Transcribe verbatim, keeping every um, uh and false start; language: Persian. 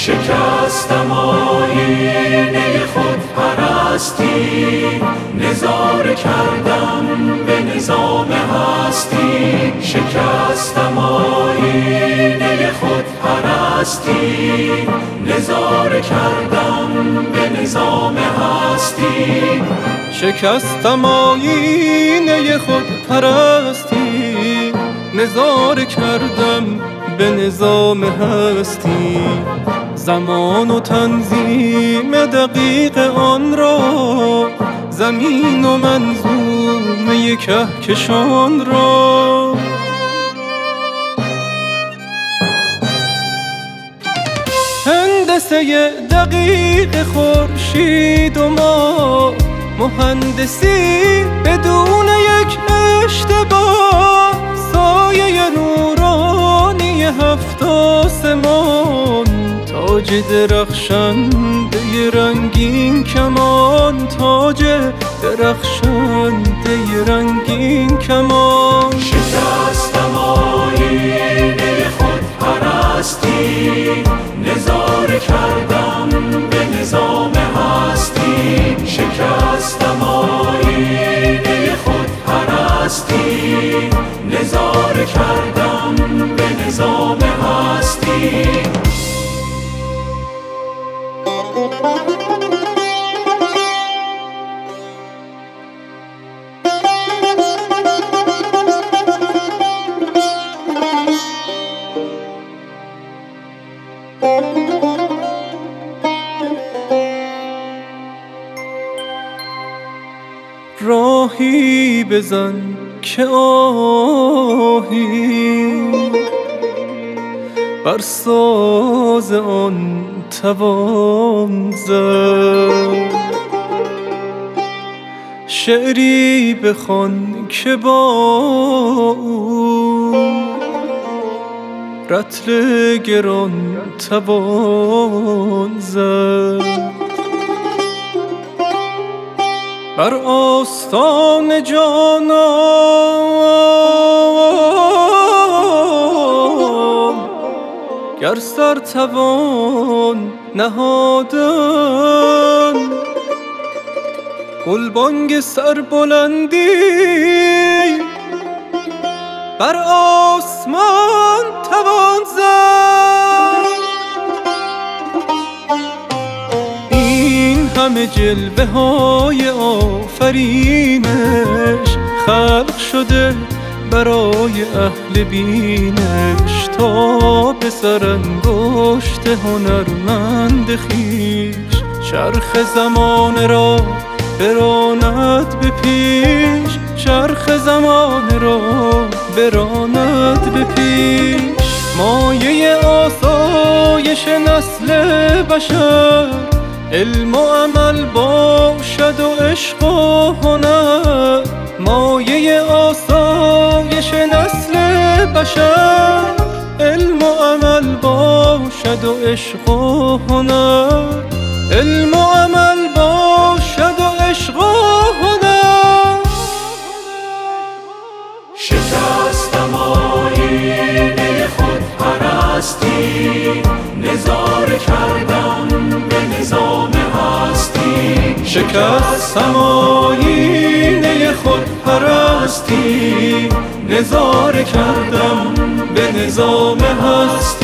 شکستم آیینه خود پرستی، نظاره کردم به نظام هستی. شکستم آیینه خود پرستی، نظاره کردم به نظام هستی. شکستم آیینه خود پرستی، نظاره کردم به نظام هستی. زمان و تنظیم دقیق آن را، زمین و منظومه کهکشان را. هندسه دقیق خورشید و ما، مهندسی بدون یک اشتباه. سایه نورانی هفت آسمان، تاج درخشنده رنگین کمان، تاج درخشنده رنگین کمان. شکستم آیینه خود پرستی، نظاره کردم به نظام هستی. شکستم آیینه خود پرستی، نظاره کردم به نظام هستی. راهی بزن که آهی بر ساز آن توان زد. شعری بخوان که با او رطل گران توان زد. بر آستان جانان گر سر توان نهادن، گلبانگ سربلندی بر آسمان توان زد. این همه جلوه های آفرینش خلق شده برای اهل بینش، تا به سرانگشت هنرمند خویش چرخ زمان را براند به پیش. چرخ زمان را براند به پیش. مایه آسایش نسل بشر، علم و عمل باشد و عشق و هنر. مایه آسایش نسل بشر، علم و عمل باشد و عشق و هنر. علم و عمل باشد و عشق و هنر. شکستم آیینه خود پرستی، نظاره کردم به نظام هستی. شکستم آیینه خود پرستی، نظاره کردم به نظام هستی.